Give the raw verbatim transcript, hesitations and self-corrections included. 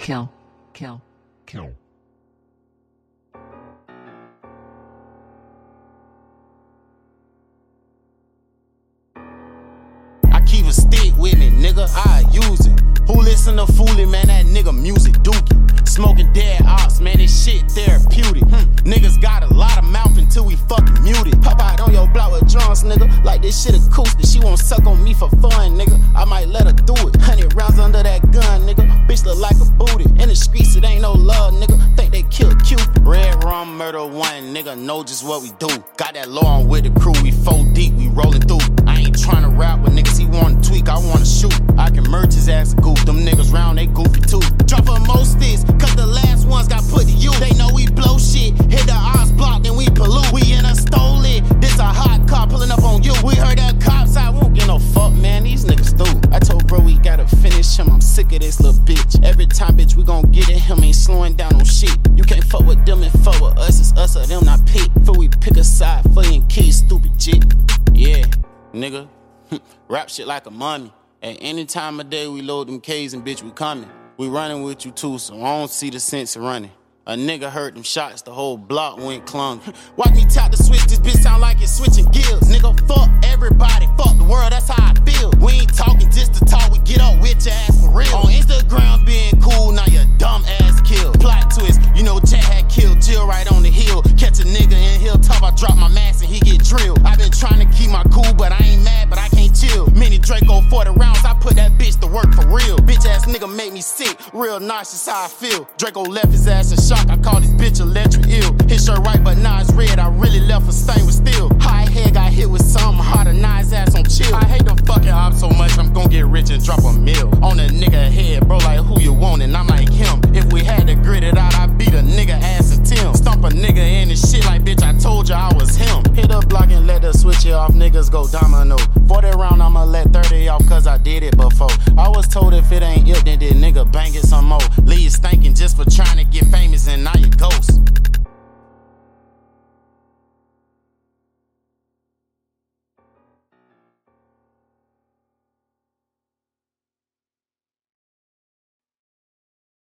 Kill. Kill. Kill. I keep a stick with me, nigga, I use it. Who listen to Foolie, man, that nigga music dookie. Smoking dead ops, man, this shit therapeutic. Hmm. Niggas got a lot of mouth until we fucking muted. Pop out on your block with drums, nigga, like this shit acoustic. She won't suck on me for fun, nigga, I might let her do it. Hundred rounds under that gun, nigga, bitch look like a booty. In the streets, it ain't no love, nigga, think they killed Cupid. Red rum, murder one, nigga, know just what we do. Got that law on with the crew, we four deep, we rolling through. I ain't tryna rap with niggas, he wanna tweak, I wanna shoot. I can merge his ass a goof, them niggas round, they goofy too. Drop a most sticks, cause the last ones got put to you. They know we blow shit, hit the odds block, then we pollute. We in a stole it, this a hot car pulling up on you. We heard that cops, I won't get no fuck, man, these niggas through. I told bro we gotta finish him, I'm sick of this little bitch. Every time, bitch, we gon' get it, him ain't slowing down on shit. You can't fuck with them and fuck with us, it's us or them not pick. Before we pick a side for you and kids, stupid jit. Yeah, nigga, rap shit like a mummy. At any time of day we load them K's and bitch we coming. We running with you too, so I don't see the sense of running. A nigga heard them shots, the whole block went clunky. Watch me tap the switch, this bitch sound like it's switching gears. Nigga, fuck everybody, fuck the world, that's how I feel. We ain't talking just to talk, we get up with your ass for real. On Instagram being cool, now your dumb ass killed. Plot twist, you know Jack had killed Jill right on the hill. Catch a nigga in Hilltop, I drop my mask and he get drilled. I been trying to keep my cool, but I ain't mad, but I can't chill. Mini Draco forty rounds, I put that bitch to work for real. Bitch ass nigga make me sick, real nauseous how I feel. Draco left his ass in shock, I call this bitch electric ill. His shirt right, but now it's red, I really left a stain with steel. High head got hit with something harder, now his ass on chill. I hate them fucking ops so much, I'm gon' get rich and drop a mill. On a nigga head, bro, like who you want, and I'm like him. If we had to grit it out, I'd beat a nigga ass and Tim. Stomp a nigga in his shit like bitch, I told you I was him. Hit a block and let the switch it off, niggas go domino. forty round, I'ma let thirty off, cause I did it before. I was told if it ain't it, then the nigga